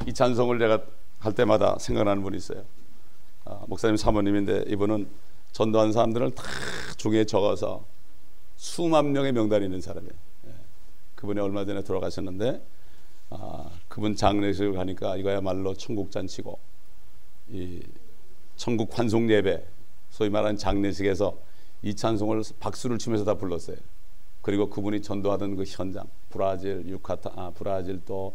이 찬송을 제가 할 때마다 생각나는 분이 있어요. 목사님 사모님인데 이분은 전도한 사람들을 다 종이에 적어서 수만 명의 명단이 있는 사람이에요. 그분이 얼마 전에 돌아가셨는데 그분 장례식을 가니까 이거야말로 천국 잔치고 이 천국 환송 예배, 소위 말하는 장례식에서 이 찬송을 박수를 치면서 다 불렀어요. 그리고 그분이 전도하던 그 현장, 브라질, 브라질 또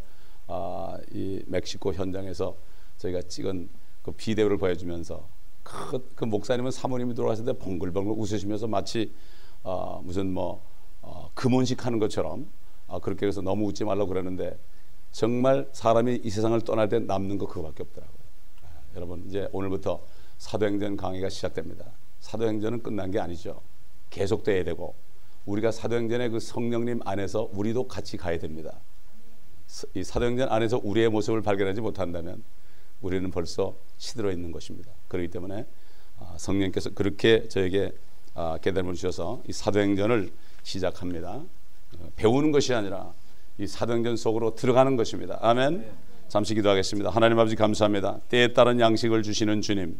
이 멕시코 현장에서 저희가 찍은 그 비디오를 보여주면서 그 목사님은 사모님이 돌아가실 때 벙글벙글 웃으시면서 마치 무슨 금혼식 하는 것처럼 그렇게 해서 너무 웃지 말라고 그러는데 정말 사람이 이 세상을 떠날 때 남는 거 그거밖에 없더라고요. 여러분 이제 오늘부터 사도행전 강의가 시작됩니다. 사도행전은 끝난 게 아니죠. 계속돼야 되고 우리가 사도행전의 그 성령님 안에서 우리도 같이 가야 됩니다. 이 사도행전 안에서 우리의 모습을 발견하지 못한다면 우리는 벌써 시들어 있는 것입니다. 그렇기 때문에 성령께서 그렇게 저에게 깨달음을 주셔서 이 사도행전을 시작합니다. 배우는 것이 아니라 이 사도행전 속으로 들어가는 것입니다. 아멘. 잠시 기도하겠습니다. 하나님 아버지 감사합니다. 때에 따른 양식을 주시는 주님,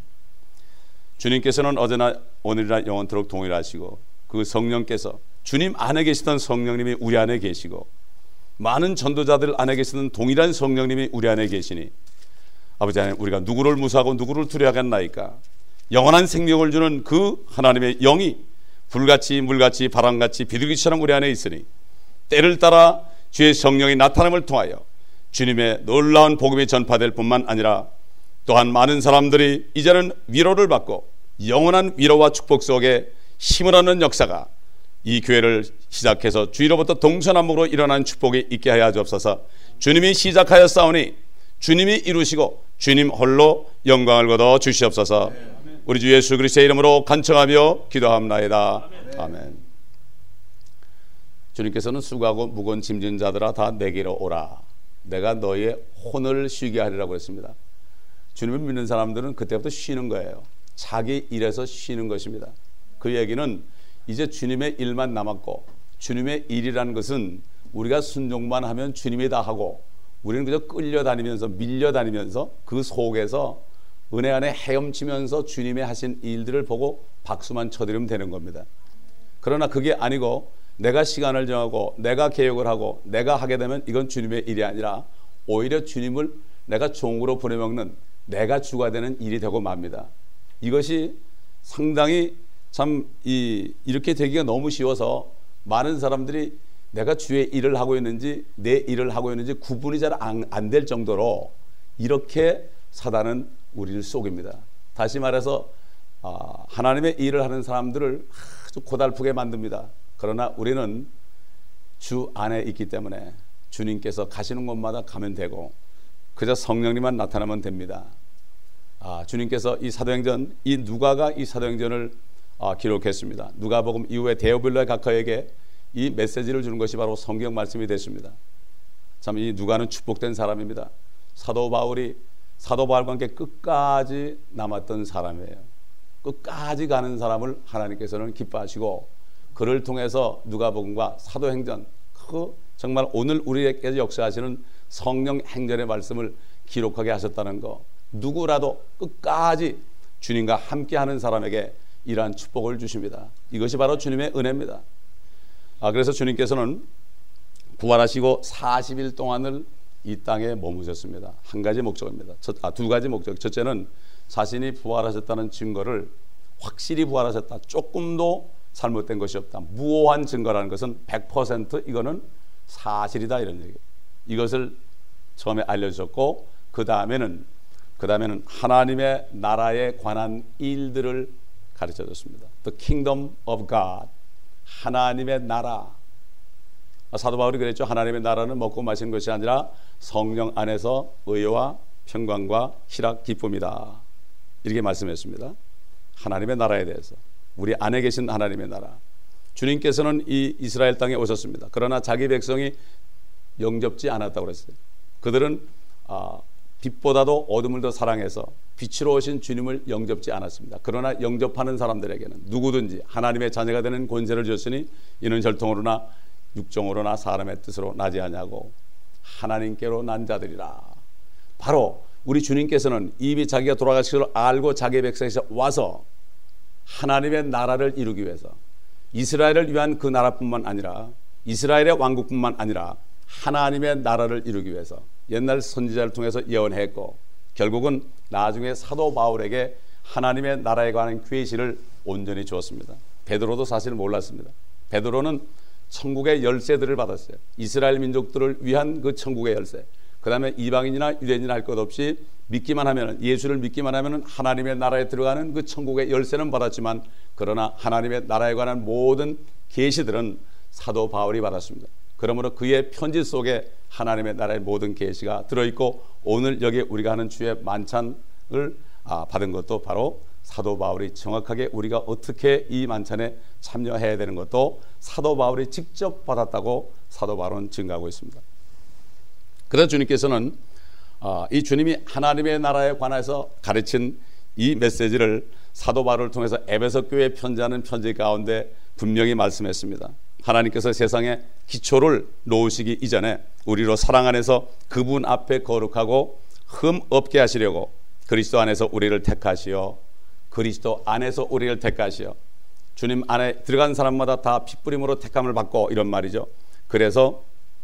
주님께서는 어제나 오늘이나 영원토록 동일하시고 그 성령께서 주님 안에 계시던 성령님이 우리 안에 계시고 많은 전도자들 안에 계시는 동일한 성령님이 우리 안에 계시니 아버지 하나님 우리가 누구를 무수하고 누구를 두려워하겠나이까. 영원한 생명을 주는 그 하나님의 영이 불같이 물같이 바람같이 비둘기처럼 우리 안에 있으니 때를 따라 주의 성령이 나타남을 통하여 주님의 놀라운 복음이 전파될 뿐만 아니라 또한 많은 사람들이 이제는 위로를 받고 영원한 위로와 축복 속에 힘을 얻는 역사가 이 교회를 시작해서 주위로부터 동서남북으로 일어난 축복이 있게 하여 주옵소서. 주님이 시작하였사오니 주님이 이루시고 주님 홀로 영광을 거둬 주시옵소서. 우리 주 예수 그리스도의 이름으로 간청하며 기도합나이다. 아멘. 주님께서는 수고하고 무거운 짐진 자들아 다 내게로 오라. 내가 너의 혼을 쉬게 하리라고 했습니다. 주님을 믿는 사람들은 그때부터 쉬는 거예요. 자기 일에서 쉬는 것입니다. 그 얘기는 이제 주님의 일만 남았고 주님의 일이라는 것은 우리가 순종만 하면 주님이 다 하고 우리는 그저 끌려다니면서 밀려다니면서 그 속에서 은혜 안에 헤엄치면서 주님의 하신 일들을 보고 박수만 쳐드리면 되는 겁니다. 그러나 그게 아니고 내가 시간을 정하고 내가 계획을 하고 내가 하게 되면 이건 주님의 일이 아니라 오히려 주님을 내가 종으로 부려먹는 내가 주가 되는 일이 되고 맙니다. 이것이 상당히 참 이렇게 되기가 너무 쉬워서 많은 사람들이 내가 주의 일을 하고 있는지 내 일을 하고 있는지 구분이 잘 안 될 정도로 이렇게 사단은 우리를 속입니다. 다시 말해서 하나님의 일을 하는 사람들을 아주 고달프게 만듭니다. 그러나 우리는 주 안에 있기 때문에 주님께서 가시는 곳마다 가면 되고 그저 성령님만 나타나면 됩니다. 주님께서 이 사도행전, 이 누가가 이 사도행전을 기록했습니다. 누가복음 이후에 데오빌로의 각하에게 이 메시지를 주는 것이 바로 성경 말씀이 됐습니다. 참 이 누가는 축복된 사람입니다. 사도 바울과 함께 끝까지 남았던 사람이에요. 끝까지 가는 사람을 하나님께서는 기뻐하시고 그를 통해서 누가복음과 사도행전 정말 오늘 우리에게 역사하시는 성령 행전의 말씀을 기록하게 하셨다는 거, 누구라도 끝까지 주님과 함께하는 사람에게 이러한 축복을 주십니다. 이것이 바로 주님의 은혜입니다. 그래서 주님께서는 부활하시고 40일 동안을 이 땅에 머무셨습니다. 한 가지 목적입니다. 두 가지 목적. 첫째는 자신이 부활하셨다는 증거를 확실히 부활하셨다, 조금도 잘못된 것이 없다, 무오한 증거라는 것은 100% 이거는 사실이다, 이런 얘기예요. 이것을 처음에 알려주셨고 그 다음에는 하나님의 나라에 관한 일들을 가르쳐줬습니다. The Kingdom of God, 하나님의 나라. 사도 바울이 그랬죠. 하나님의 나라는 먹고 마시는 것이 아니라 성령 안에서 의와 평강과 희락 기쁨이다, 이렇게 말씀했습니다. 하나님의 나라에 대해서, 우리 안에 계신 하나님의 나라. 주님께서는 이 이스라엘 땅에 오셨습니다. 그러나 자기 백성이 영접지 않았다고 그랬어요. 그들은 빛보다도 어둠을 더 사랑해서 빛으로 오신 주님을 영접지 않았습니다. 그러나 영접하는 사람들에게는 누구든지 하나님의 자녀가 되는 권세를 주셨으니 이는 혈통으로나 육정으로나 사람의 뜻으로 나지 아니하고 하나님께로 난 자들이라. 바로 우리 주님께서는 이미 자기가 돌아가실 걸 알고 자기의 백성에서 와서 하나님의 나라를 이루기 위해서 이스라엘을 위한 그 나라뿐만 아니라 이스라엘의 왕국뿐만 아니라 하나님의 나라를 이루기 위해서 옛날 선지자를 통해서 예언했고 결국은 나중에 사도 바울에게 하나님의 나라에 관한 계시를 온전히 주었습니다. 베드로도 사실 몰랐습니다. 베드로는 천국의 열쇠들을 받았어요. 이스라엘 민족들을 위한 그 천국의 열쇠. 그 다음에 이방인이나 유대인이나 할 것 없이 믿기만 하면, 예수를 믿기만 하면 하나님의 나라에 들어가는 그 천국의 열쇠는 받았지만 그러나 하나님의 나라에 관한 모든 계시들은 사도 바울이 받았습니다. 그러므로 그의 편지 속에 하나님의 나라의 모든 계시가 들어있고 오늘 여기 우리가 하는 주의 만찬을 받은 것도 바로 사도 바울이 정확하게 우리가 어떻게 이 만찬에 참여해야 되는 것도 사도 바울이 직접 받았다고 사도 바울은 증거하고 있습니다. 그래서 주님께서는 이 주님이 하나님의 나라에 관해서 가르친 이 메시지를 사도 바울을 통해서 에베소 교회에 편지하는 편지 가운데 분명히 말씀했습니다. 하나님께서 세상에 기초를 놓으시기 이전에 우리로 사랑 안에서 그분 앞에 거룩하고 흠 없게 하시려고 그리스도 안에서 우리를 택하시어 그리스도 안에서 우리를 택하시어 주님 안에 들어간 사람마다 다 핏부림으로 택함을 받고 이런 말이죠. 그래서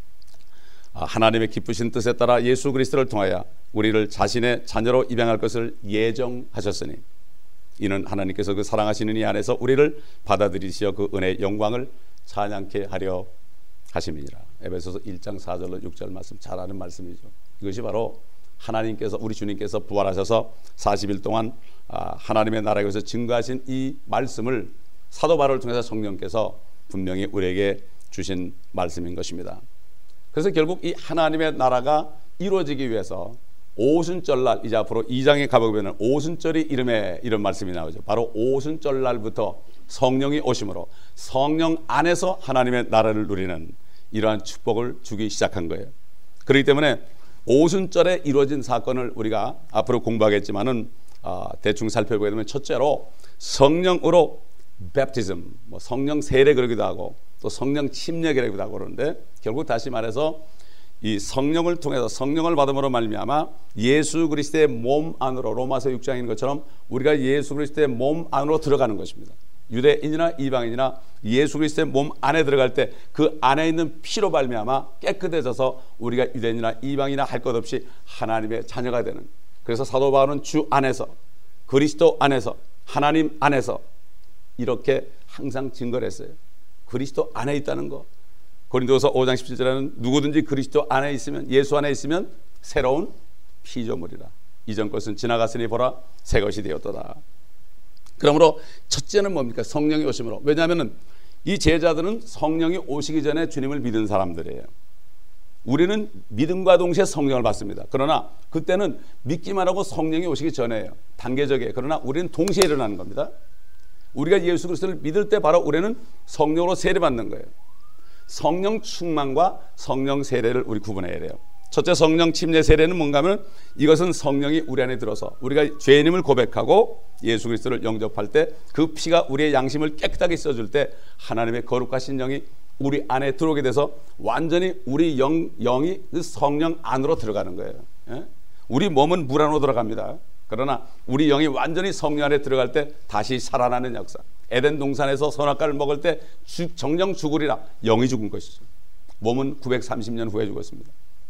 하나님의 기쁘신 뜻에 따라 예수 그리스도를 통하여 우리를 자신의 자녀로 입양할 것을 예정하셨으니 이는 하나님께서 그 사랑하시는 이 안에서 우리를 받아들이시어 그 은혜의 영광을 찬양케 하려 하심이니라. 에베소서 1장 4절로 6절 말씀 잘 아는 말씀이죠. 이것이 바로 하나님께서 우리 주님께서 부활하셔서 40일 동안 하나님의 나라에서 증거하신 이 말씀을 사도 바울을 통해서 성령께서 분명히 우리에게 주신 말씀인 것입니다. 그래서 결국 이 하나님의 나라가 이루어지기 위해서 오순절날, 이제 앞으로 2장에 가보면 오순절이 이름에 이런 말씀이 나오죠. 바로 오순절날부터 성령이 오심으로 성령 안에서 하나님의 나라를 누리는 이러한 축복을 주기 시작한 거예요. 그렇기 때문에 오순절에 이루어진 사건을 우리가 앞으로 공부하겠지만은 대충 살펴보게 되면 첫째로 성령으로 베프티즘, 성령 세례 그러기도 하고 또 성령 침례기라기도 하고 그러는데 결국 다시 말해서 이 성령을 통해서 성령을 받음으로 말미암아 예수 그리스도의 몸 안으로 로마서 6장인 것처럼 우리가 예수 그리스도의 몸 안으로 들어가는 것입니다. 유대인이나 이방인이나 예수 그리스도의 몸 안에 들어갈 때 그 안에 있는 피로 말미암아 깨끗해져서 우리가 유대인이나 이방인이나 할 것 없이 하나님의 자녀가 되는. 그래서 사도 바울은 주 안에서 그리스도 안에서 하나님 안에서 이렇게 항상 증거를 했어요. 그리스도 안에 있다는 거. 고린도서 5장 17절에는 누구든지 그리스도 안에 있으면 예수 안에 있으면 새로운 피조물이라. 이전 것은 지나갔으니 보라 새 것이 되었도다. 그러므로 첫째는 뭡니까? 성령이 오심으로. 왜냐하면 이 제자들은 성령이 오시기 전에 주님을 믿은 사람들이에요. 우리는 믿음과 동시에 성령을 받습니다. 그러나 그때는 믿기만 하고 성령이 오시기 전에요. 단계적이에요. 그러나 우리는 동시에 일어나는 겁니다. 우리가 예수 그리스도를 믿을 때 바로 우리는 성령으로 세례받는 거예요. 성령 충만과 성령 세례를 우리 구분해야 돼요. 첫째 성령 침례 세례는 뭔가 하면 이것은 성령이 우리 안에 들어서 우리가 죄인임을 고백하고 예수 그리스도를 영접할 때 그 피가 우리의 양심을 깨끗하게 씻어줄 때 하나님의 거룩하신 영이 우리 안에 들어오게 돼서 완전히 우리 영이 그 성령 안으로 들어가는 거예요. 예? 우리 몸은 물 안으로 들어갑니다. 그러나 우리 영이 완전히 성령 안에 들어갈 때 다시 살아나는 역사. 에덴 동산에서 선악과를 먹을 때 정령 죽으리라 영이 죽은 것이죠. 몸은 930년 후에 죽었습니다.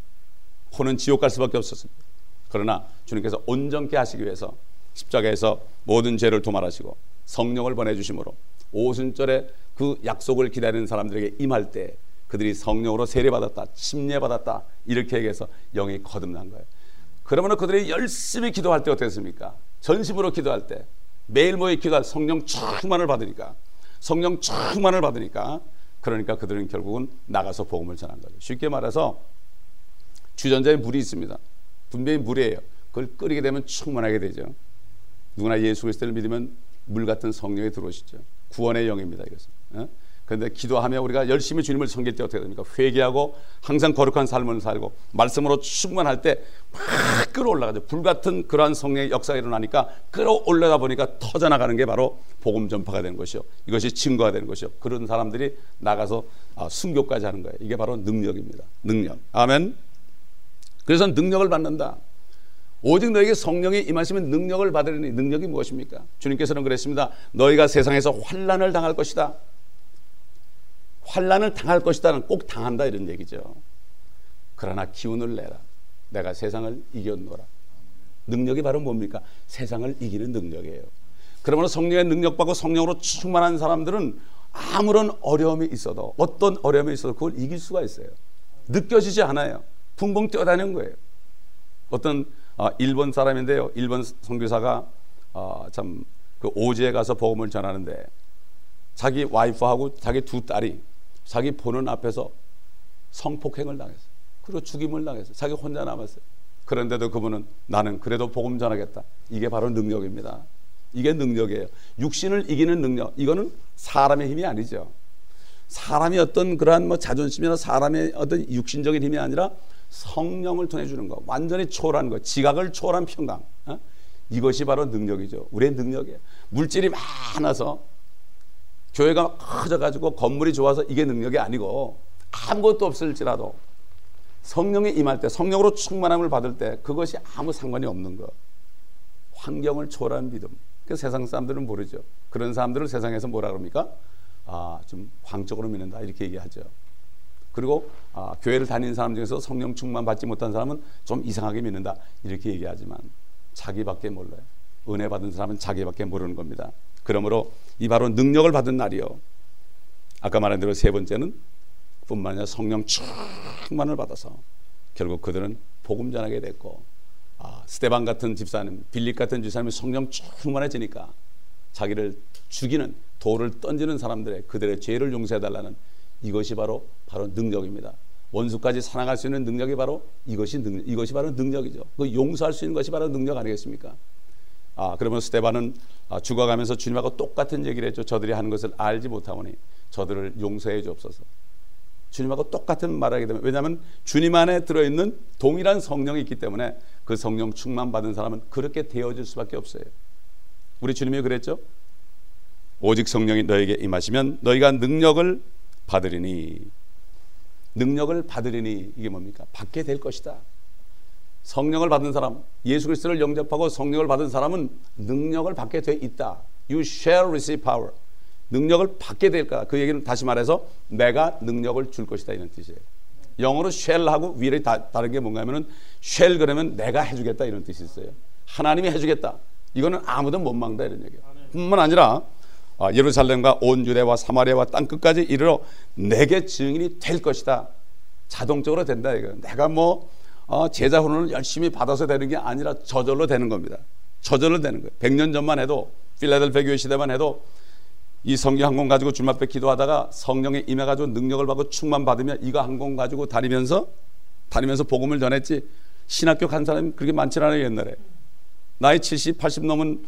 혼은 지옥 갈 수밖에 없었습니다. 그러나 주님께서 온전케 하시기 위해서 십자가에서 모든 죄를 도말하시고 성령을 보내주심으로 오순절에 그 약속을 기다리는 사람들에게 임할 때 그들이 성령으로 세례받았다 침례받았다 이렇게 얘기해서 영이 거듭난 거예요. 그러면 그들이 열심히 기도할 때 어땠습니까? 전심으로 기도할 때 매일 모여 기도할 성령 충만을 받으니까 성령 충만을 받으니까 그러니까 그들은 결국은 나가서 복음을 전한 거죠. 쉽게 말해서 주전자에 물이 있습니다. 분명히 물이에요. 그걸 끓이게 되면 충만하게 되죠. 누구나 예수 그리스도를 믿으면 물 같은 성령이 들어오시죠. 구원의 영입니다. 이것은. 그런데 기도하며 우리가 열심히 주님을 섬길 때 어떻게 됩니까? 회개하고 항상 거룩한 삶을 살고 말씀으로 충만할 때 막 끌어올라가죠. 불같은 그러한 성령의 역사가 일어나니까 끌어올려다 보니까 터져나가는 게 바로 복음 전파가 되는 것이요. 이것이 증거가 되는 것이요. 그런 사람들이 나가서 순교까지 하는 거예요. 이게 바로 능력입니다. 능력. 아멘. 그래서 능력을 받는다. 오직 너에게 성령이 임하시면 능력을 받으리니, 능력이 무엇입니까? 주님께서는 그랬습니다. 너희가 세상에서 환난을 당할 것이다. 환난을 당할 것이다는 꼭 당한다 이런 얘기죠. 그러나 기운을 내라. 내가 세상을 이겼노라. 능력이 바로 뭡니까? 세상을 이기는 능력이에요. 그러므로 성령의 능력받고 성령으로 충만한 사람들은 아무런 어려움이 있어도, 어떤 어려움이 있어도 그걸 이길 수가 있어요. 느껴지지 않아요. 붕붕 뛰어다니는 거예요. 어떤 일본 사람인데요, 일본 선교사가 참 그 오지에 가서 복음을 전하는데 자기 와이프하고 자기 두 딸이 자기 보는 앞에서 성폭행을 당했어요. 그리고 죽임을 당했어요. 자기 혼자 남았어요. 그런데도 그분은 나는 그래도 복음 전하겠다. 이게 바로 능력입니다. 이게 능력이에요. 육신을 이기는 능력, 이거는 사람의 힘이 아니죠. 사람이 어떤 그러한 뭐 자존심이나 사람의 어떤 육신적인 힘이 아니라 성령을 통해 주는 거, 완전히 초월한 거, 지각을 초월한 평강, 이것이 바로 능력이죠. 우리의 능력이에요. 물질이 많아서 교회가 커져가지고 건물이 좋아서 이게 능력이 아니고, 아무것도 없을지라도 성령이 임할 때, 성령으로 충만함을 받을 때 그것이 아무 상관이 없는 것. 환경을 초월한 믿음. 그 세상 사람들은 모르죠. 그런 사람들을 세상에서 뭐라 그럽니까? 좀 광적으로 믿는다 이렇게 얘기하죠. 그리고 교회를 다니는 사람 중에서 성령 충만 받지 못한 사람은 좀 이상하게 믿는다 이렇게 얘기하지만 자기밖에 몰라요. 은혜 받은 사람은 자기밖에 모르는 겁니다. 그러므로 이 바로 능력을 받은 날이요, 아까 말한 대로 세 번째는 뿐만 아니라 성령 충만을 받아서 결국 그들은 복음 전하게 됐고, 스데반 같은 집사님, 빌립 같은 집사님이 성령 충만해지니까 자기를 죽이는, 돌을 던지는 사람들의 그들의 죄를 용서해달라는, 이것이 바로 능력입니다. 원수까지 사랑할 수 있는 능력이 바로 이것이 바로 능력이죠. 그 용서할 수 있는 것이 바로 능력 아니겠습니까? 그러면 스데반은 죽어가면서 주님하고 똑같은 얘기를 했죠. 저들이 하는 것을 알지 못하오니 저들을 용서해 주옵소서. 주님하고 똑같은 말하게 되면, 왜냐하면 주님 안에 들어있는 동일한 성령이 있기 때문에 그 성령 충만 받은 사람은 그렇게 되어질 수밖에 없어요. 우리 주님이 그랬죠. 오직 성령이 너에게 임하시면 너희가 능력을 받으리니. 능력을 받으리니 이게 뭡니까? 받게 될 것이다. 성령을 받은 사람, 예수 그리스도를 영접하고 성령을 받은 사람은 능력을 받게 돼 있다. You shall receive power. 능력을 받게 될 거다. 그 얘기는 다시 말해서 내가 능력을 줄 것이다 이런 뜻이에요. 영어로 shall하고 위를 다른 게 뭔가 하면은 shall 그러면 내가 해주겠다 이런 뜻이 있어요. 하나님이 해주겠다. 이거는 아무도 못 막는다 이런 얘기예요. 뿐만 아니라 예루살렘과 온 유대와 사마리아와 땅끝까지 이르러 내게 증인이 될 것이다. 자동적으로 된다 이거예요. 내가 뭐 제자 훈련을 열심히 받아서 되는 게 아니라 저절로 되는 겁니다. 저절로 되는 거예요. 100년 전만 해도, 필라델피아 교회 시대만 해도 이 성경 한 권 가지고 주님 앞에 기도하다가 성령에 임해가지고 능력을 받고 충만 받으면 이거 한 권 가지고 다니면서 복음을 전했지, 신학교 간 사람이 그렇게 많지 않아요. 옛날에 나이 70, 80 넘은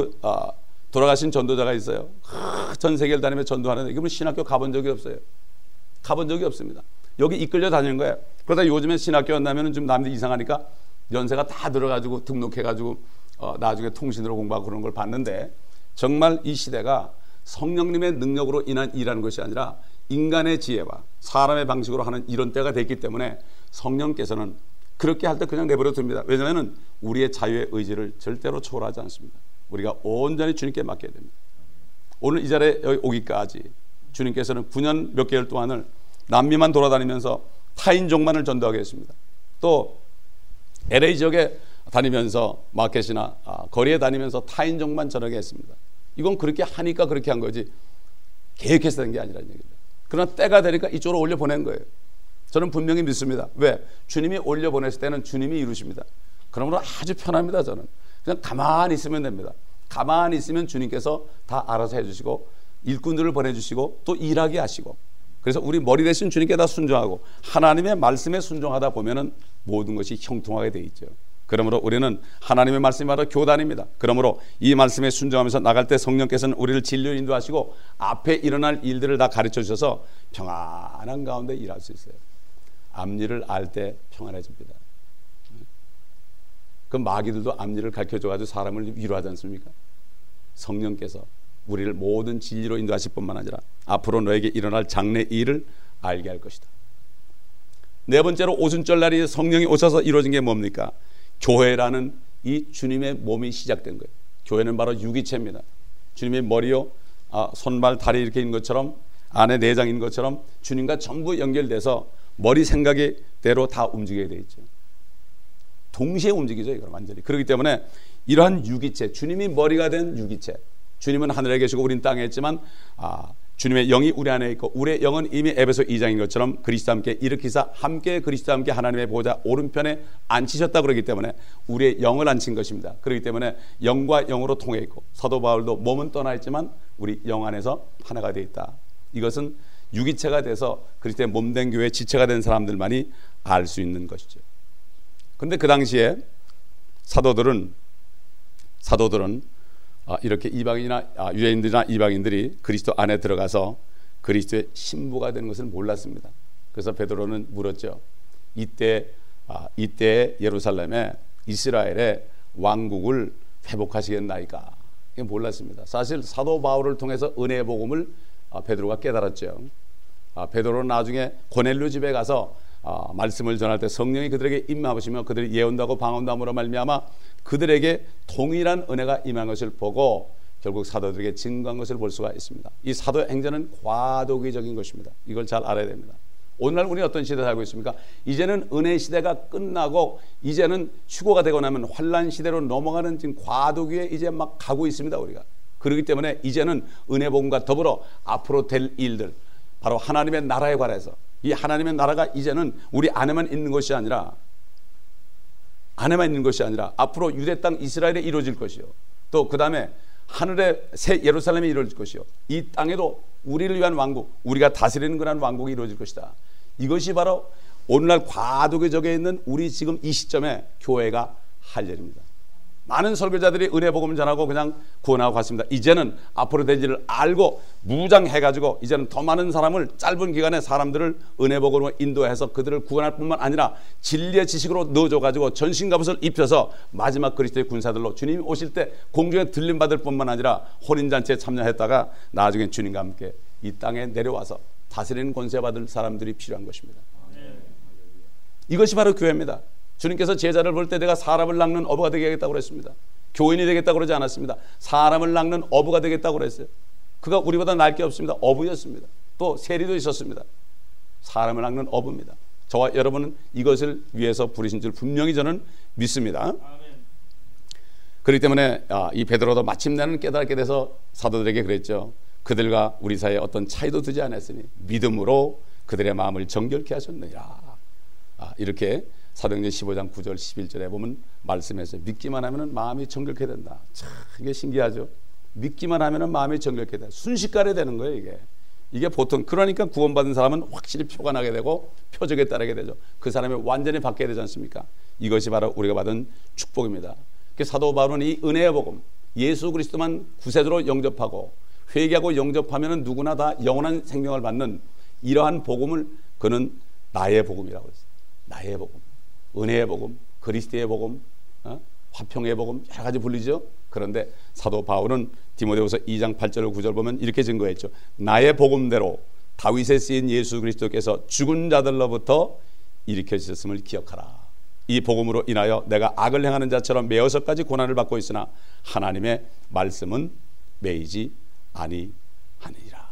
돌아가신 전도자가 있어요. 전 세계를 다니면서 전도하는데 이분은 신학교 가본 적이 없어요. 가본 적이 없습니다. 여기 이끌려 다니는 거예요. 그러다 요즘에 신학교 만나면 좀 남들이 이상하니까 연세가 다 들어가지고 등록해가지고 나중에 통신으로 공부하고 그런 걸 봤는데, 정말 이 시대가 성령님의 능력으로 인한 일하는 것이 아니라 인간의 지혜와 사람의 방식으로 하는 이런 때가 됐기 때문에 성령께서는 그렇게 할 때 그냥 내버려 둡니다. 왜냐하면 우리의 자유의 의지를 절대로 초월하지 않습니다. 우리가 온전히 주님께 맡겨야 됩니다. 오늘 이 자리에 여기 오기까지 주님께서는 9년 몇 개월 동안을 남미만 돌아다니면서 타인종만을 전도하게 했습니다. 또 LA 지역에 다니면서 마켓이나 거리에 다니면서 타인종만 전하게 했습니다. 이건 그렇게 하니까 그렇게 한 거지 계획해서 된 게 아니라는 얘기입니다. 그러나 때가 되니까 이쪽으로 올려보낸 거예요. 저는 분명히 믿습니다. 왜? 주님이 올려보냈을 때는 주님이 이루십니다. 그러므로 아주 편합니다. 저는 그냥 가만히 있으면 됩니다. 가만히 있으면 주님께서 다 알아서 해주시고 일꾼들을 보내주시고 또 일하게 하시고, 그래서 우리 머리 대신 주님께 다 순종하고 하나님의 말씀에 순종하다 보면은 모든 것이 형통하게 돼 있죠. 그러므로 우리는 하나님의 말씀이 바로 교단입니다. 그러므로 이 말씀에 순종하면서 나갈 때 성령께서는 우리를 진리로 인도하시고 앞에 일어날 일들을 다 가르쳐 주셔서 평안한 가운데 일할 수 있어요. 앞일을 알 때 평안해집니다. 그 마귀들도 앞일을 가르쳐줘가지고 사람을 위로하지 않습니까? 성령께서 우리를 모든 진리로 인도하실 뿐만 아니라 앞으로 너에게 일어날 장래 일을 알게 할 것이다. 네 번째로 오순절 날이 성령이 오셔서 이루어진 게 뭡니까? 교회라는 이 주님의 몸이 시작된 거예요. 교회는 바로 유기체입니다. 주님의 머리요, 손발 다리 이렇게 있는 것처럼 안에 내장인 것처럼 주님과 전부 연결돼서 머리 생각의 대로 다 움직이게 돼 있죠. 동시에 움직이죠. 이걸 완전히. 그렇기 때문에 이러한 유기체, 주님이 머리가 된 유기체, 주님은 하늘에 계시고 우린 땅에 있지만 주님의 영이 우리 안에 있고 우리의 영은 이미 에베소 2장인 것처럼 그리스도와 함께 일으키사 함께 그리스도와 함께 하나님의 보좌 오른편에 앉히셨다 그러기 때문에 우리의 영을 앉힌 것입니다. 그렇기 때문에 영과 영으로 통해 있고 사도 바울도 몸은 떠나 있지만 우리 영 안에서 하나가 되어 있다. 이것은 유기체가 돼서 그리스도의 몸된 교회의 지체가 된 사람들만이 알 수 있는 것이죠. 그런데 그 당시에 사도들은 이렇게 이방인이나 유대인들이나 이방인들이 그리스도 안에 들어가서 그리스도의 신부가 되는 것을 몰랐습니다. 그래서 베드로는 물었죠. 이때 예루살렘에 이스라엘의 왕국을 회복하시겠나이까? 이게 몰랐습니다. 사실 사도 바울을 통해서 은혜의 복음을 베드로가 깨달았죠. 베드로는 나중에 고넬료 집에 가서 말씀을 전할 때 성령이 그들에게 임하시며 그들이 예언하고 방언함으로 말미암아 그들에게 동일한 은혜가 임한 것을 보고 결국 사도들에게 증거한 것을 볼 수가 있습니다. 이 사도의 행전은 과도기적인 것입니다. 이걸 잘 알아야 됩니다. 오늘날 우리는 어떤 시대에 살고 있습니까? 이제는 은혜 시대가 끝나고 이제는 휴거가 되고 나면 환란 시대로 넘어가는 지금 과도기에 이제 막 가고 있습니다. 우리가. 그렇기 때문에 이제는 은혜 복음과 더불어 앞으로 될 일들, 바로 하나님의 나라에 관해서 이 하나님의 나라가 이제는 우리 안에만 있는 것이 아니라 앞으로 유대 땅 이스라엘에 이루어질 것이요, 또 그 다음에 하늘의 새 예루살렘에 이루어질 것이요, 이 땅에도 우리를 위한 왕국, 우리가 다스리는 그런 왕국이 이루어질 것이다. 이것이 바로 오늘날 과도기적에 있는 우리 지금 이 시점에 교회가 할 일입니다. 많은 설교자들이 은혜 복음을 전하고 그냥 구원하고 갔습니다. 이제는 앞으로 될 일을 알고 무장해가지고 이제는 더 많은 사람을 짧은 기간에 사람들을 은혜 복음으로 인도해서 그들을 구원할 뿐만 아니라 진리의 지식으로 넣어줘가지고 전신갑옷을 입혀서 마지막 그리스도의 군사들로 주님이 오실 때 공중에 들림받을 뿐만 아니라 혼인잔치에 참여했다가 나중에 주님과 함께 이 땅에 내려와서 다스리는 권세 받을 사람들이 필요한 것입니다. 이것이 바로 교회입니다. 주님께서 제자를 볼 때 내가 사람을 낚는 어부가 되겠다고 그랬습니다. 교인이 되겠다고 그러지 않았습니다. 사람을 낚는 어부가 되겠다고 그랬어요. 그가 우리보다 날 게 없습니다. 어부였습니다. 또 세리도 있었습니다. 사람을 낚는 어부입니다. 저와 여러분은 이것을 위해서 부르신 줄 분명히 저는 믿습니다. 그렇기 때문에 이 베드로도 마침내는 깨닫게 돼서 사도들에게 그랬죠. 그들과 우리 사이에 어떤 차이도 두지 않았으니 믿음으로 그들의 마음을 정결케 하셨느니라. 이렇게 사도행전 15장 9절 11절에 보면 말씀해서 믿기만 하면 마음이 정결케 된다. 참 이게 신기하죠. 믿기만 하면 마음이 정결케 된다. 순식간에 되는 거예요. 이게 보통. 그러니까 구원받은 사람은 확실히 표가 나게 되고 표적에 따르게 되죠. 그 사람이 완전히 바뀌게 되지 않습니까? 이것이 바로 우리가 받은 축복입니다. 사도 바울은 이 은혜의 복음, 예수 그리스도만 구세주로 영접하고 회개하고 영접하면 누구나 다 영원한 생명을 받는 이러한 복음을 그는 나의 복음이라고 했어요. 나의 복음, 은혜의 복음, 그리스도의 복음, 화평의 복음, 여러 가지 불리죠. 그런데 사도 바울은 디모데후서 2장 8절 9절 보면 이렇게 증거했죠. 나의 복음대로 다윗에 쓰인 예수 그리스도께서 죽은 자들로부터 일으켜주셨음을 기억하라. 이 복음으로 인하여 내가 악을 행하는 자처럼 매어서까지 고난을 받고 있으나 하나님의 말씀은 매이지 아니하니라.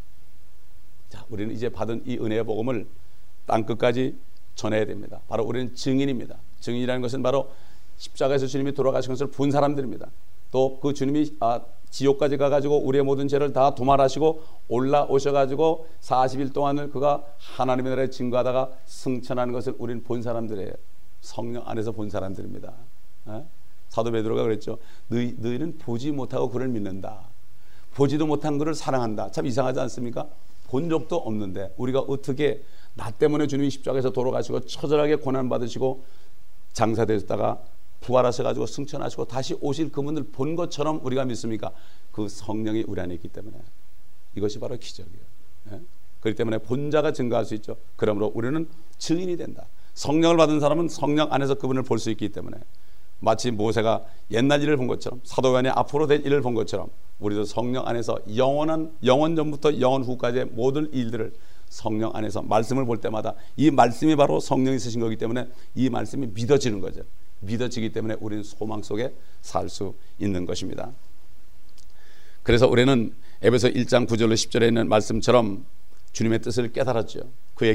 자, 우리는 이제 받은 이 은혜의 복음을 땅끝까지 전해야 됩니다. 바로 우리는 증인입니다. 증인이라는 것은 바로 십자가에서 주님이 돌아가신 것을 본 사람들입니다. 또 그 주님이 지옥까지 가가지고 우리의 모든 죄를 다 도말하시고 올라오셔가지고 40일 동안을 그가 하나님의 나라에 증거하다가 승천하는 것을 우리는 본 사람들이에요. 성령 안에서 본 사람들입니다. 사도 베드로가 그랬죠. 너희는 보지 못하고 그를 믿는다. 보지도 못한 그를 사랑한다. 참 이상하지 않습니까? 본 적도 없는데 우리가 어떻게 나 때문에 주님이 십자가에서 돌아가시고 처절하게 고난받으시고 장사되셨다가 부활하셔가지고 승천하시고 다시 오실 그분을 본 것처럼 우리가 믿습니까? 그 성령이 우리 안에 있기 때문에. 이것이 바로 기적이에요. 그렇기 때문에 본자가 증거할 수 있죠. 그러므로 우리는 증인이 된다. 성령을 받은 사람은 성령 안에서 그분을 볼 수 있기 때문에 마치 모세가 옛날 일을 본 것처럼 사도 요한이 앞으로 될 일을 본 것처럼 우리도 성령 안에서 영원 전부터 영원 후까지의 모든 일들을 성령 안에서 말씀을 볼 때마다 이 말씀이 바로 성령이 쓰신 거기 때문에 이 말씀이 믿어지는 거죠. 믿어지기 때문에 우리는 소망 속에 살 수 있는 것입니다. 그래서 우리는 에베소 1장 9절로 10절에 있는 말씀처럼 주님의 뜻을 깨달았죠. 그의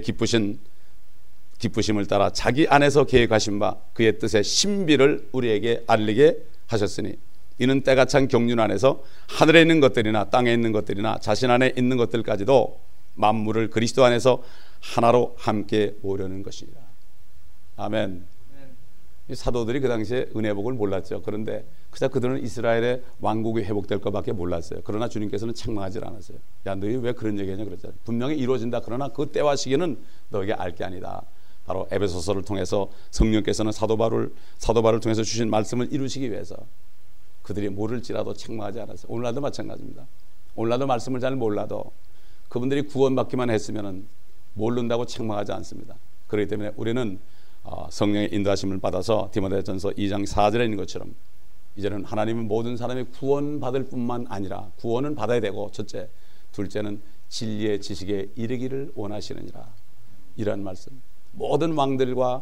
기쁘심을 따라 자기 안에서 계획하신 바 그의 뜻의 신비를 우리에게 알리게 하셨으니 이는 때가 찬 경륜 안에서 하늘에 있는 것들이나 땅에 있는 것들이나 자신 안에 있는 것들까지도 만물을 그리스도 안에서 하나로 함께 모으려는 것이라. 아멘. 이 사도들이 그 당시에 은혜복을 몰랐죠. 그런데 그저 그들은 이스라엘의 왕국이 회복될 것밖에 몰랐어요. 그러나 주님께서는 책망하지 않았어요. 야, 너희 왜 그런 얘기하냐 그랬잖아요. 분명히 이루어진다. 그러나 그 때와 시기는 너에게 알 게 아니다. 바로 에베소서를 통해서 성령께서는 사도 바울을 통해서 주신 말씀을 이루시기 위해서 그들이 모를지라도 책망하지 않았어요. 오늘날도 마찬가지입니다. 오늘날도 말씀을 잘 몰라도 그분들이 구원받기만 했으면 모른다고 책망하지 않습니다. 그렇기 때문에 우리는 성령의 인도하심을 받아서 디모데전서 2장 4절에 있는 것처럼 이제는 하나님은 모든 사람이 구원받을 뿐만 아니라 구원은 받아야 되고 첫째, 둘째는 진리의 지식에 이르기를 원하시느니라. 이런 말씀. 모든 왕들과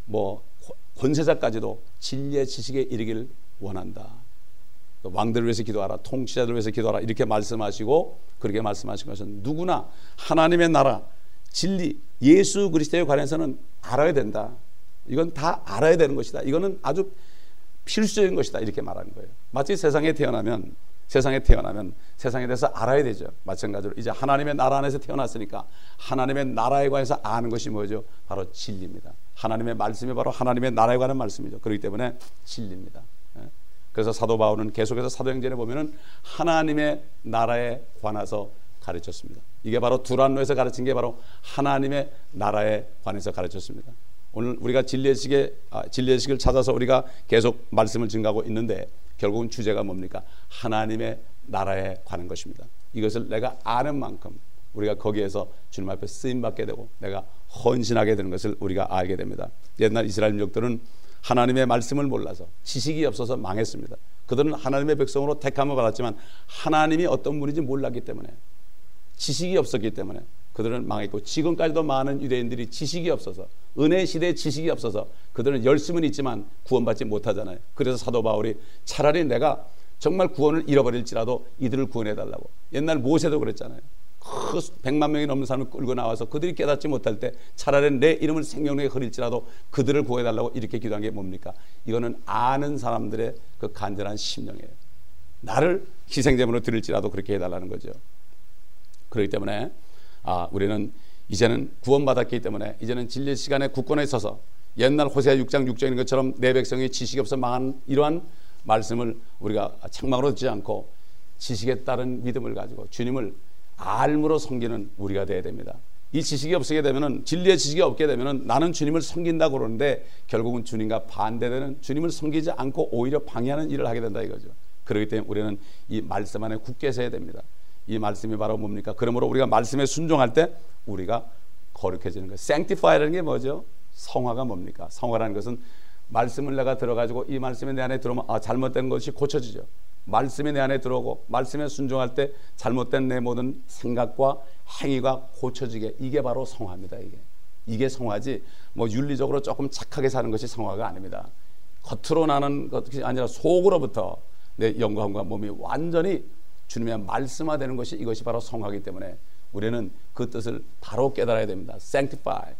권세자까지도 진리의 지식에 이르기를 원한다. 왕들을 위해서 기도하라, 통치자들을 위해서 기도하라 이렇게 말씀하시고 그렇게 말씀하신 것은 누구나 하나님의 나라, 진리, 예수 그리스도에 관해서는 알아야 된다. 이건 다 알아야 되는 것이다. 이거는 아주 필수적인 것이다. 이렇게 말하는 거예요. 마치 세상에 태어나면 세상에 대해서 알아야 되죠. 마찬가지로 이제 하나님의 나라 안에서 태어났으니까 하나님의 나라에 관해서 아는 것이 뭐죠? 바로 진리입니다. 하나님의 말씀이 바로 하나님의 나라에 관한 말씀이죠. 그렇기 때문에 진리입니다. 그래서 사도 바울은 계속해서 사도행전에 보면은 하나님의 나라에 관해서 가르쳤습니다. 이게 바로 두란노에서 가르친 게 바로 하나님의 나라에 관해서 가르쳤습니다. 오늘 우리가 진리의 식을 찾아서 우리가 계속 말씀을 증가하고 있는데 결국은 주제가 뭡니까? 하나님의 나라에 관한 것입니다. 이것을 내가 아는 만큼 우리가 거기에서 주님 앞에 쓰임받게 되고 내가 헌신하게 되는 것을 우리가 알게 됩니다. 옛날 이스라엘 민족들은 하나님의 말씀을 몰라서 지식이 없어서 망했습니다. 그들은 하나님의 백성으로 택함을 받았지만 하나님이 어떤 분인지 몰랐기 때문에 지식이 없었기 때문에 그들은 망했고 지금까지도 많은 유대인들이 지식이 없어서 은혜 시대에 지식이 없어서 그들은 열심은 있지만 구원받지 못하잖아요. 그래서 사도 바울이 차라리 내가 정말 구원을 잃어버릴지라도 이들을 구원해달라고. 옛날 모세도 그랬잖아요. 100만 명이 넘는 사람을 끌고 나와서 그들이 깨닫지 못할 때 차라리 내 이름을 생명력에 흐릴지라도 그들을 구해달라고 이렇게 기도한 게 뭡니까? 이거는 아는 사람들의 그 간절한 심령이에요. 나를 희생제물로 드릴지라도 그렇게 해달라는 거죠. 그렇기 때문에 우리는 이제는 구원받았기 때문에 이제는 진리의 시간에 굳건해 서서 옛날 호세아 6장 6절인 것처럼 내 백성이 지식이 없어 망한 이러한 말씀을 우리가 책망으로 듣지 않고 지식에 따른 믿음을 가지고 주님을 알므로 섬기는 우리가 되어야 됩니다. 이 지식이 없게 되면은 진리의 지식이 없게 되면은 나는 주님을 섬긴다고 그러는데 결국은 주님과 반대되는 주님을 섬기지 않고 오히려 방해하는 일을 하게 된다 이거죠. 그렇기 때문에 우리는 이 말씀 안에 굳게 서야 됩니다. 이 말씀이 바로 뭡니까? 그러므로 우리가 말씀에 순종할 때 우리가 거룩해지는 거예요. sanctify라는 게 뭐죠? 성화가 뭡니까? 성화라는 것은 말씀을 내가 들어가지고 이 말씀이 내 안에 들어오면 잘못된 것이 고쳐지죠. 말씀이 내 안에 들어오고 말씀에 순종할 때 잘못된 내 모든 생각과 행위가 고쳐지게, 이게 바로 성화입니다. 이게 성화지 뭐 윤리적으로 조금 착하게 사는 것이 성화가 아닙니다. 겉으로 나는 것이 아니라 속으로부터 내 영광과 몸이 완전히 주님의 말씀화되는 것이, 이것이 바로 성화이기 때문에 우리는 그 뜻을 바로 깨달아야 됩니다. sanctify,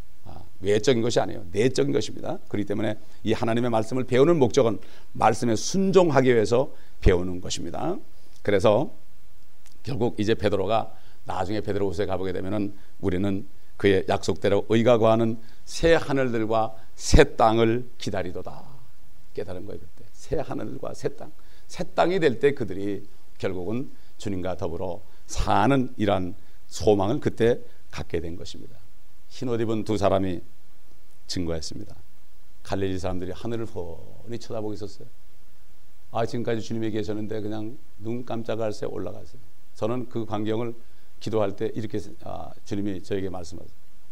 외적인 것이 아니에요. 내적인 것입니다. 그렇기 때문에 이 하나님의 말씀을 배우는 목적은 말씀에 순종하기 위해서 배우는 것입니다. 그래서 결국 이제 베드로가 나중에 베드로후서에 가보게 되면은 우리는 그의 약속대로 의가 거하는 새 하늘들과 새 땅을 기다리도다 깨달은 거예요. 그때 새 하늘과 새 땅, 새 땅이 될 때 그들이 결국은 주님과 더불어 사는 이러한 소망을 그때 갖게 된 것입니다. 흰옷 입은 두 사람이 증거했습니다. 갈릴리 사람들이 하늘을 훤히 쳐다보고 있었어요. 지금까지 주님이 계셨는데 그냥 눈 깜짝할 새 올라가세요. 저는 그 광경을 기도할 때 이렇게 주님이 저에게 말씀하세요.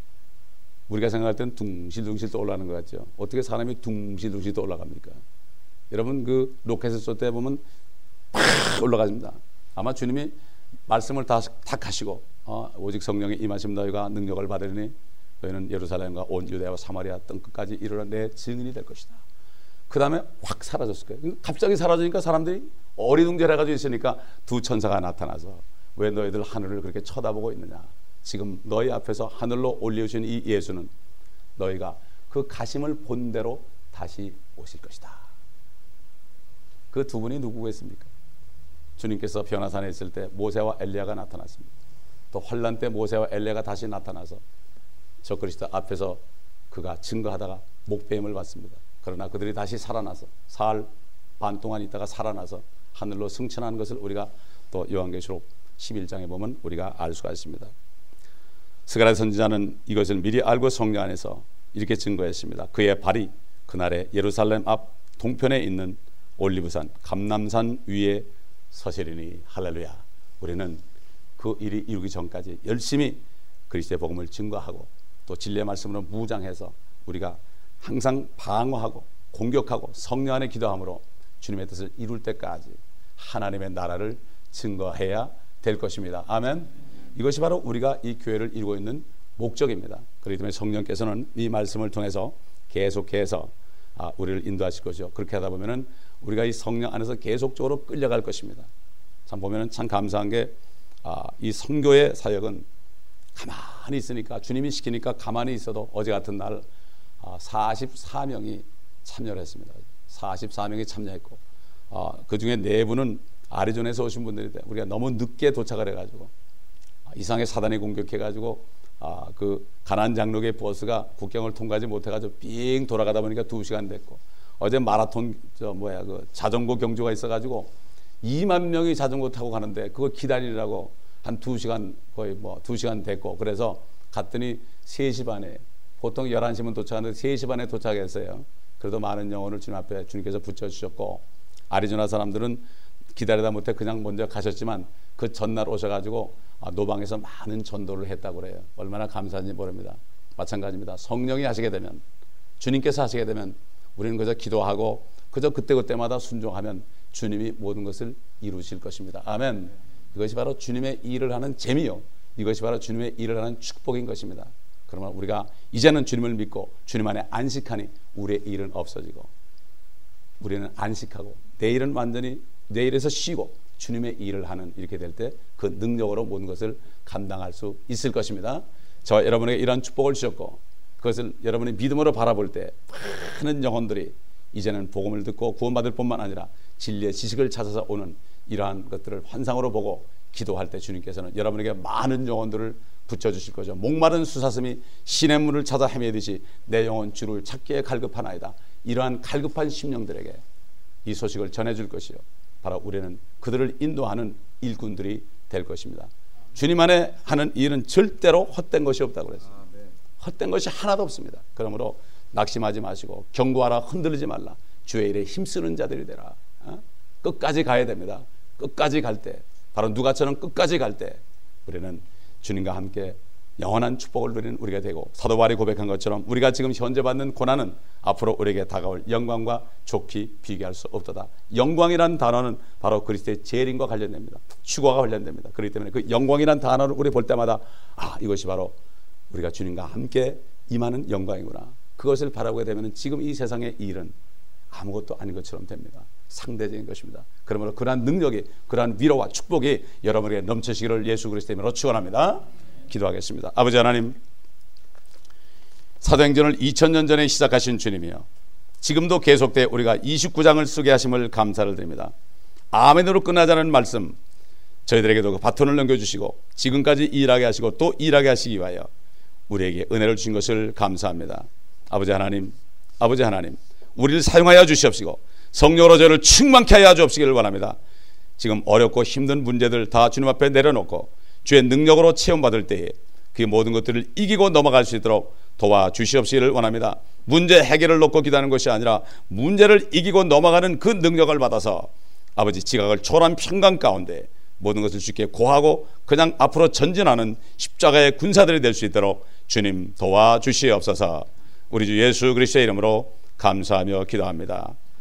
우리가 생각할 때는 둥실둥실 또 올라가는 것 같죠. 어떻게 사람이 둥실둥실 또 올라갑니까? 여러분 그 로켓을 쏠 때 보면 팍 올라갑니다. 아마 주님이 말씀을 다 하시고 오직 성령이 임하시면 너희가 능력을 받으리니 너희는 예루살렘과 온 유대와 사마리아 땅끝까지 이르러 내 증인이 될 것이다. 그 다음에 확 사라졌을 거예요. 갑자기 사라지니까 사람들이 어리둥절해가지고 있으니까 두 천사가 나타나서 왜 너희들 하늘을 그렇게 쳐다보고 있느냐. 지금 너희 앞에서 하늘로 올리우신 이 예수는 너희가 그 가심을 본 대로 다시 오실 것이다. 그 두 분이 누구겠습니까? 주님께서 변화산에 있을 때 모세와 엘리야가 나타났습니다. 또 환난 때 모세와 엘리야가 다시 나타나서 저 그리스도 앞에서 그가 증거하다가 목배임을 받습니다. 그러나 그들이 다시 살아나서 사흘 반 동안 있다가 살아나서 하늘로 승천하는 것을 우리가 또 요한계시록 11장에 보면 우리가 알 수가 있습니다. 스가랴 선지자는 이것을 미리 알고 성령 안에서 이렇게 증거했습니다. 그의 발이 그날에 예루살렘 앞 동편에 있는 올리브산 감람산 위에 서시리니. 할렐루야. 우리는 그 일이 이루기 전까지 열심히 그리스도의 복음을 증거하고 또 진리의 말씀으로 무장해서 우리가 항상 방어하고 공격하고 성령 안에 기도함으로 주님의 뜻을 이룰 때까지 하나님의 나라를 증거해야 될 것입니다. 아멘. 이것이 바로 우리가 이 교회를 이루고 있는 목적입니다. 그렇기 때문에 성령께서는 이 말씀을 통해서 계속해서 우리를 인도하실 것이죠. 그렇게 하다 보면은 우리가 이 성령 안에서 계속적으로 끌려갈 것입니다. 참 보면은 참 감사한 게 이 선교의 사역은 가만히 있으니까 주님이 시키니까 가만히 있어도 어제 같은 날 44명이 참여를 했습니다. 44명이 참여했고 그 중에 4분은 아리조나에서 오신 분들인데 우리가 너무 늦게 도착을 해가지고 이상하게 사단이 공격해가지고 그 가나안 장로교의 버스가 국경을 통과하지 못해가지고 삥 돌아가다 보니까 2시간 됐고 어제 마라톤 그 자전거 경주가 있어가지고 2만 명이 자전거 타고 가는데 그거 기다리라고 한 2시간 거의 2시간 됐고 그래서 갔더니 3시 반에 보통 11시면 도착하는데 3시 반에 도착했어요. 그래도 많은 영혼을 주님 앞에 주님께서 붙여주셨고 아리조나 사람들은 기다리다 못해 그냥 먼저 가셨지만 그 전날 오셔가지고 노방에서 많은 전도를 했다고 그래요. 얼마나 감사한지 모릅니다. 마찬가지입니다. 성령이 하시게 되면 주님께서 하시게 되면 우리는 그저 기도하고 그저 그때그때마다 순종하면 주님이 모든 것을 이루실 것입니다. 아멘. 이것이 바로 주님의 일을 하는 재미요. 이것이 바로 주님의 일을 하는 축복인 것입니다. 그러면 우리가 이제는 주님을 믿고 주님 안에 안식하니 우리의 일은 없어지고 우리는 안식하고 내일은 완전히 내일에서 쉬고 주님의 일을 하는 이렇게 될 때 그 능력으로 모든 것을 감당할 수 있을 것입니다. 저 여러분에게 이러한 축복을 주셨고 그것을 여러분이 믿음으로 바라볼 때 많은 영혼들이 이제는 복음을 듣고 구원받을 뿐만 아니라 진리의 지식을 찾아서 오는 이러한 것들을 환상으로 보고 기도할 때 주님께서는 여러분에게 많은 영혼들을 붙여주실 거죠. 목마른 수사슴이 시냇 물을 찾아 헤매듯이 내 영혼 주를 찾기에 갈급하나이다. 이러한 갈급한 심령들에게 이 소식을 전해줄 것이요. 바로 우리는 그들을 인도하는 일꾼들이 될 것입니다. 주님 안에 하는 일은 절대로 헛된 것이 없다고 그랬어요. 헛된 것이 하나도 없습니다. 그러므로 낙심하지 마시고 경고하라, 흔들리지 말라. 주의 일에 힘쓰는 자들이 되라. 끝까지 가야 됩니다. 끝까지 갈 때, 바로 누가처럼 끝까지 갈 때 우리는 주님과 함께 영원한 축복을 누리는 우리가 되고 사도 바울이 고백한 것처럼 우리가 지금 현재 받는 고난은 앞으로 우리에게 다가올 영광과 좋게 비교할 수 없도다. 영광이라는 단어는 바로 그리스도의 재림과 관련됩니다. 휴거가 관련됩니다. 그렇기 때문에 그 영광이라는 단어를 우리 볼 때마다 이것이 바로 우리가 주님과 함께 임하는 영광이구나. 그것을 바라보게 되면 지금 이 세상의 일은 아무것도 아닌 것처럼 됩니다. 상대적인 것입니다. 그러므로 그러한 능력이, 그러한 위로와 축복이 여러분에게 넘치시기를 예수 그리스도의 이름으로 축원합니다. 기도하겠습니다. 아버지 하나님, 사도행전을 2000년 전에 시작하신 주님이여, 지금도 계속돼 우리가 29장을 쓰게 하심을 감사를 드립니다. 아멘으로 끝나지 않은 말씀 저희들에게도 그 바톤을 넘겨주시고 지금까지 일하게 하시고 또 일하게 하시기 위하여 우리에게 은혜를 주신 것을 감사합니다. 아버지 하나님, 우리를 사용하여 주시옵시고 성령으로 저를 충만케 하여 주옵시기를 원합니다. 지금 어렵고 힘든 문제들 다 주님 앞에 내려놓고 주의 능력으로 체험받을 때에 그 모든 것들을 이기고 넘어갈 수 있도록 도와주시옵시기를 원합니다. 문제 해결을 놓고 기도하는 것이 아니라 문제를 이기고 넘어가는 그 능력을 받아서 아버지 지각을 초월한 평강 가운데 모든 것을 주께 고하고 그냥 앞으로 전진하는 십자가의 군사들이 될 수 있도록 주님 도와주시옵소서. 우리 주 예수 그리스도의 이름으로 감사하며 기도합니다.